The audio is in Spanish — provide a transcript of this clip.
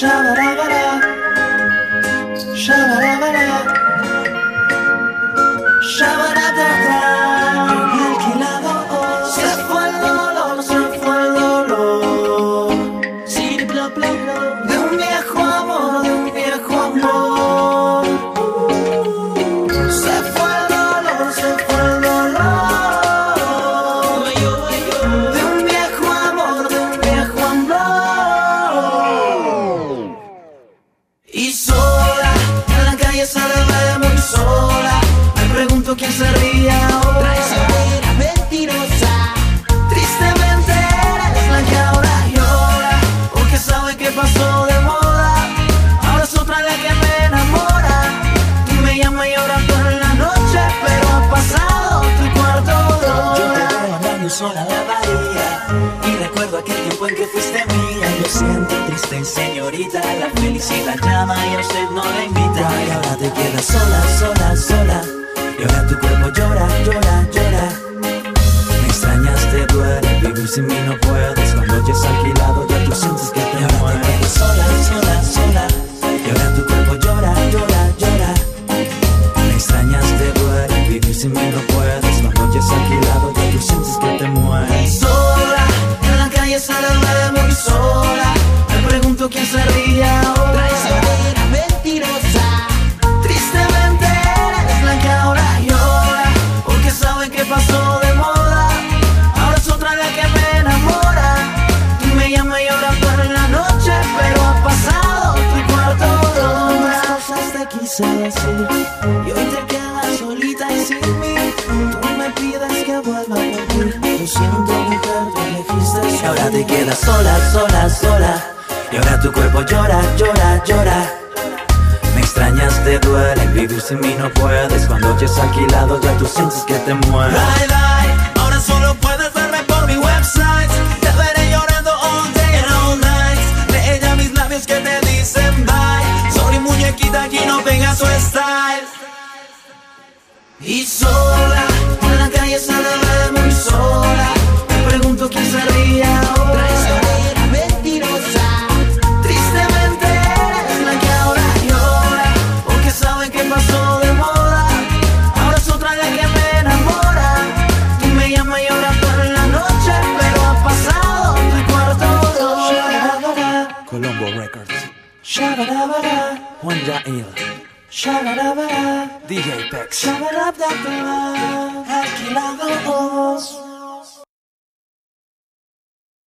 Shabarabara, shabarabara, shabarabara, alquilado. Se fue el dolor, se fue el dolor. Sí, bla, bla, bla. De un viejo amor, de un viejo amor. Se fue el dolor, se fue el dolor. De un viejo amor, de un viejo amor. Y sola, en la calle se le ve muy sola. Me pregunto quién se ríe ahora. Traicionera, mentirosa. Tristemente eres la que ahora llora, porque sabe que pasó de moda. Ahora es otra la que me enamora. Tú me llamas y lloras toda la noche, pero ha pasado tu cuarto de hora. Yo te veo andando sola en la bahía y recuerdo aquel tiempo en que fuiste mía. Yo siento triste, señorita, la felicidad llama y a usted no la invita. Y ahora te quedas sola, sola, sola. Y ahora tu cuerpo llora, llora, llora. Me extrañas, te duele, vivir sin mí no puedes. Cuando ya es alquilado ya tú sientes que te mueres. Te quedas sola, sola, sola. Y ahora tu cuerpo llora, llora, llora. Me extrañas, te duele, vivir sin mí no puedes. Cuando ya es alquilado ya tú sientes que te mueres. Sola, en la calle se le ve muy sola. Me pregunto quién se ríe ahora. Traicionera, mentirosa. Tristemente eres la que ahora llora, porque sabe que pasó de moda. Ahora es otra la que me enamora. Tú me llamas y lloras toda la noche, pero ha pasado tu cuarto de hora. Más cosas te quise decir y hoy te quedas solita y sin mí. Tú me pides que vuelva a volver. Lo siento, mujer, tú elegiste ser. Y ahora te quedas sola, sola, sola. Y ahora tu cuerpo llora, llora, llora. Me extrañas, te duele, vivir sin mí no puedes. Cuando ya es alquilado ya tú sientes que te mueres. Bye, bye, ahora solo puedes verme por mi website. Te veré llorando all day and all night. Lee ya mis labios que te dicen bye. Sorry muñequita, aquí no pega su style. Y sola, en la calle se le ve muy sola. Me pregunto quién se ríe ahora. Traicionera, mentirosa. Tristemente eres la que ahora llora, porque sabe que pasó de moda. Ahora es otra la que me enamora. Tú me llamas y lloras toda la noche, pero ha pasado tu cuarto de hora. Colombo Records, Shabarabara, Juan Yael, shabarabara, DJ Pex. shabarabara, alquilados.